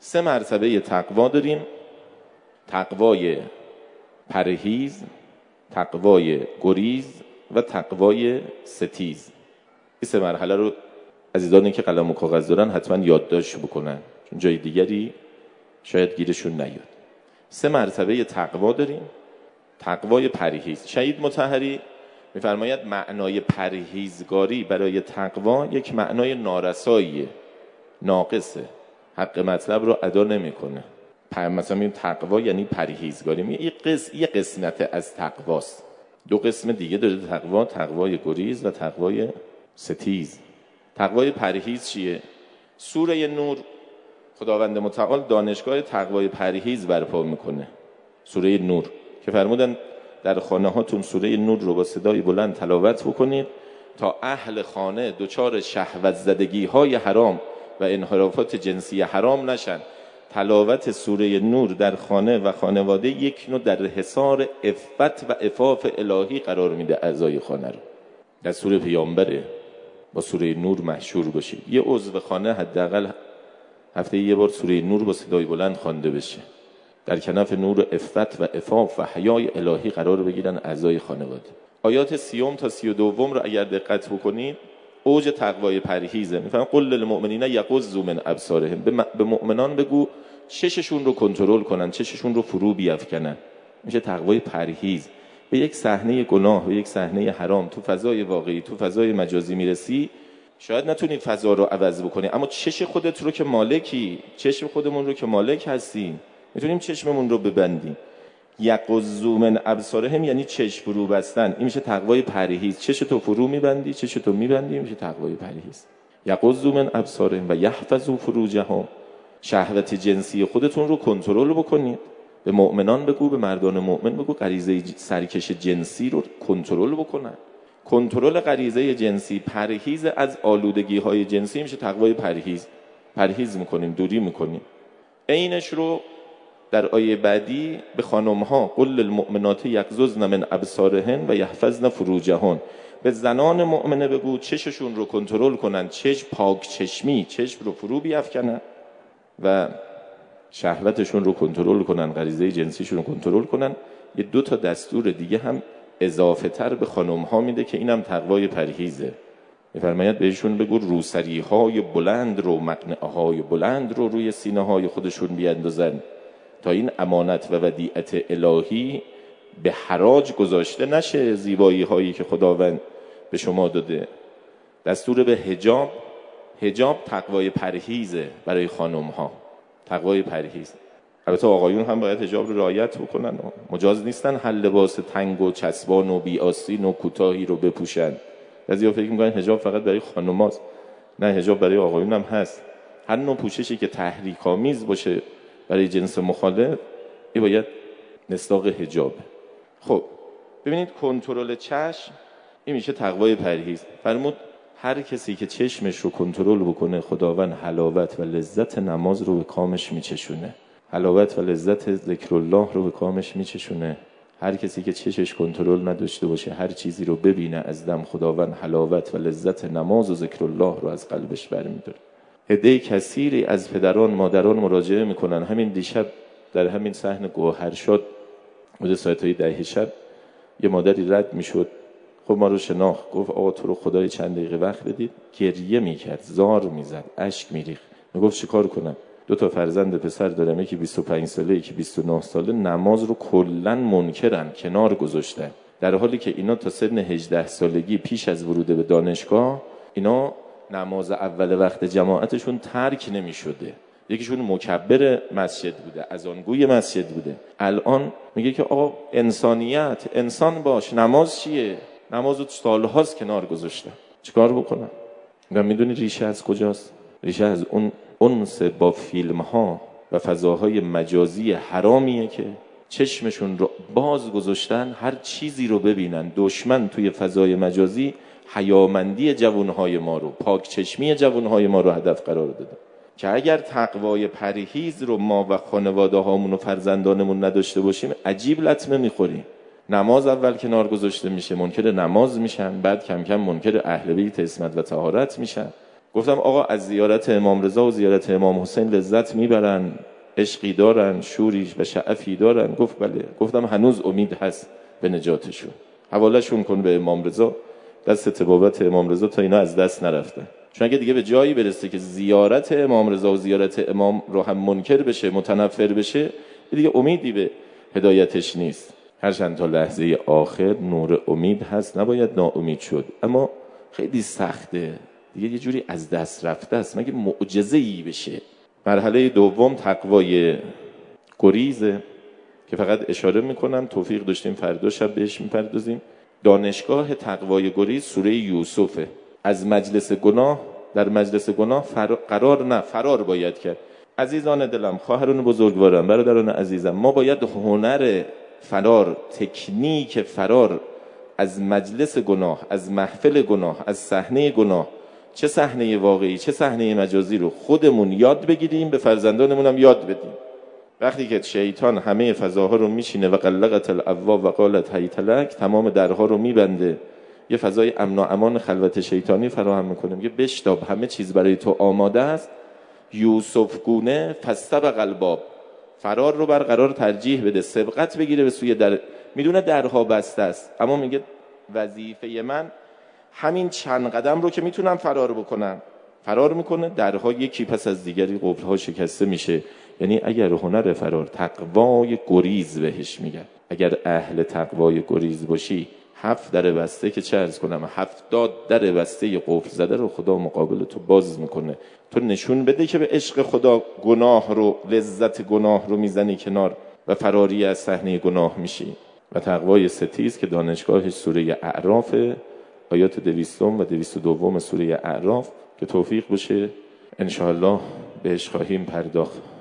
3 مرتبه تقوا داریم: تقوای پرهیز، تقوای گریز و تقوای ستیز. این 3 مرحله رو عزیزانی که قلم و کاغذ دارن حتما یادداشت بکنن، چون جای دیگری شاید گیرشون نیاد. 3 مرتبه تقوا داریم. تقوای پرهیز، شهید مطهری میفرماید معنای پرهیزگاری برای تقوا یک معنای نارساییه، ناقصه، حق مطلب رو ادا نمیکنه. مثلا این تقوا یعنی پرهیزگاری، یه قسمت از تقواست. 2 قسم دیگه داره تقوا: تقوای گریز و تقوای ستیز. تقوای پرهیز چیه؟ سوره نور خداوند متعال دانشگاه تقوای پرهیز برپا میکنه. سوره نور که فرمودن در خانه هاتون سوره نور رو با صدای بلند تلاوت بکنید تا اهل خانه دچار شهوت زدگی های حرام و انحرافات جنسی حرام نشن. تلاوت سوره نور در خانه و خانواده یک نوع در حصار عفت و عفاف الهی قرار میده اعضای خانه رو. در سوره پیامبره با سوره نور محشور باشید. یه عضو خانه حداقل هفته یه بار سوره نور با صدای بلند خوانده بشه. در کنف نور عفت و عفاف و حیای الهی قرار بگیرن اعضای خانواده. آیات 30 تا 32 رو اگر دقت بکنید اوج تقوای پرهیزه. میفهمن قل للمؤمنین یغضوا من ابصارهم، به مؤمنان بگو چششون رو کنترل کنن، چششون رو فرو بیفکنن. میشه تقوای پرهیز. به یک صحنه گناه، به یک صحنه حرام تو فضای واقعی، تو فضای مجازی میرسی، شاید نتونی فضا رو عوض بکنی، اما چش خودت رو که مالکی، چشم خودمون رو که مالک هستیم، میتونیم چشممون رو ببندیم. یغضوا من ابصارهم یعنی چشم فرو بستن. این میشه تقوای پرهیز. چشتو فرو میبندی، چشتو میبندی، میشه تقوای پرهیز. یغضوا من ابصارهم و یحفظوا فروجهم. شهوت جنسی خودتون رو کنترل بکنید. به مؤمنان بگو، به مردان مؤمن بگو غریزه سرکش جنسی رو کنترل بکنن. کنترل غریزه جنسی، پرهیز از آلودگی های جنسی میشه تقوای پرهیز. پرهیز میکنیم، دوری میکنیم. عینش رو در آیه بعدی به خانم ها قل للمؤمنات یغضضن من ابصارهن و یحفظن فروجهن. به زنان مؤمنه بگو چششون رو کنترل کنن، چشم پاک چشمی، چشم رو فرو بیفکنن و شهوتشون رو کنترل کنن، غریزه جنسیشون رو کنترل کنن. یه 2 تا دستور دیگه هم اضافه تر به خانم ها میده که اینم تقوای پرهیزه. میفرماید بهشون بگو روسری های بلند رو، مقنعه های بلند رو روی سینه های خودشون بیاندازن تا این امانت و ودیعت الهی به حراج گذاشته نشه. زیبایی هایی که خداوند به شما داده. دستور به حجاب. حجاب تقوای پرهیزه برای خانم ها، تقوای پرهیز. البته آقایون هم باید حجاب رو رعایت بکنن، مجاز نیستن هر لباس تنگ و چسبان و بی آستین و کوتاهی رو بپوشن. بعضیا فکر می‌کنن حجاب فقط برای خانم‌هاست. نه، حجاب برای آقایون هم هست. هر نوع پوششی که تحریک‌آمیز باشه برای جنس مخالف، این باید مصداق حجاب. خب ببینید کنترل چشم این میشه تقوای پرهیز. فرمود هر کسی که چشمش رو کنترل بکنه خداوند حلاوت و لذت نماز رو به کامش میچشونه. حلاوت و لذت ذکر الله رو به کامش میچشونه. هر کسی که چشش کنترل نداشته باشه هر چیزی رو ببینه از دم، خداوند حلاوت و لذت نماز و ذکر الله رو از قلبش برمی‌داره. عده کثیری از پدران مادران مراجعه میکنن. همین دیشب در همین صحن گوهرشاد حدود ساعت‌های 10 شب یه مادری رد میشد. خب ما رو شناخت، گفت آقا تو رو خدای چند دقیقه وقت بدید. گریه میکرد، زار میزد، اشک میریخت. میگفت چیکار کنم؟ 2 تا فرزند پسر دارم، یکی 25 ساله یکی 29 ساله، نماز رو کلاً منکرن، کنار گذاشتن، در حالی که اینا تا سن 18 سالگی پیش از ورود به دانشگاه اینا نماز اول وقت جماعتشون ترک نمی‌شده. یکیشون مکبر مسجد بوده، اذانگوی مسجد بوده. الان میگه که آقا انسانیت، انسان باش، نماز چیه؟ نمازو سال‌هاست کنار گذاشتم، چیکار بکنم؟ و میدونی ریشه از کجاست؟ ریشه از اون انس با فیلم‌ها و فضاهای مجازی حرامیه که چشمشون رو باز گذاشتن هر چیزی رو ببینن. دشمن توی فضای مجازی حیامندی جوانهای ما رو، پاک چشمی جوانهای ما رو هدف قرار داده. که اگر تقوای پرهیز رو ما و خانواده هامون و فرزندانمون نداشته باشیم عجیب لطمه میخوریم. نماز اول کنار گذاشته میشه، منکر نماز میشن، بعد کم کم منکر اهل بیت عصمت و طهارت میشن. گفتم آقا از زیارت امام رضا و زیارت امام حسین لذت میبرن، عشقی دارن، شوریش و شعفی دارن؟ گفت بله. گفتم هنوز امید هست به نجاتشون، حوالهشون کن به امام رضا، دست بابت امام رضا تا اینا از دست نرفتن. چون اگه دیگه به جایی برسه که زیارت امام رضا و زیارت امام رو هم منکر بشه، متنفر بشه، دیگه امیدی به هدایتش نیست. هرچند تا لحظه آخر نور امید هست، نباید ناامید شد، اما خیلی سخته دیگه، یه جوری از دست رفته است، مگه معجزه‌ای بشه. مرحله دوم تقوای گریزه که فقط اشاره میکنم، توفیق داشتیم فردا شب بهش میپردازیم. دانشگاه تقوای گریز سوره یوسفه. از مجلس گناه، در مجلس گناه فرار باید کرد. عزیزان دلم، خواهران بزرگوارم، برادران عزیزم، ما باید هنر فرار، تکنیک فرار از مجلس گناه، از محفل گناه، از صحنه گناه، چه صحنه واقعی چه صحنه مجازی رو خودمون یاد بگیریم، به فرزندانمون هم یاد بدیم. وقتی که شیطان همه فضاها رو میشینه و غلقت الابواب و قالت هیت لک، تمام درها رو میبنده، یه فضای امن و امان خلوت شیطانی فراهم میکنه، میگه بشتاب، همه چیز برای تو آماده است. یوسف گونه فاستبق الباب، فرار رو برقرار ترجیح بده، سبقت بگیره به سوی در. میدونه درها بسته است، اما میگه وظیفه من همین چند قدم رو که میتونم فرار بکنم. فرار میکنه، درها یکی پس از دیگری قفلها شکسته میشه. یعنی اگر هنر فرار، تقوای گریز بهش میگن، اگر اهل تقوای گریز باشی، 7 در بسته که چه عرض کنم، 70 در بسته قفل زده رو خدا مقابل تو باز میکنه. تو نشون بده که به عشق خدا گناه رو، لذت گناه رو میزنی کنار و فراری از صحنه گناه میشی. و تقوای ستیز که دانشگاهش سوره اعراف، آیات 200 و 202 سوره اعراف، که توفیق بشه انشاءالله بهش خواهیم پرداخت.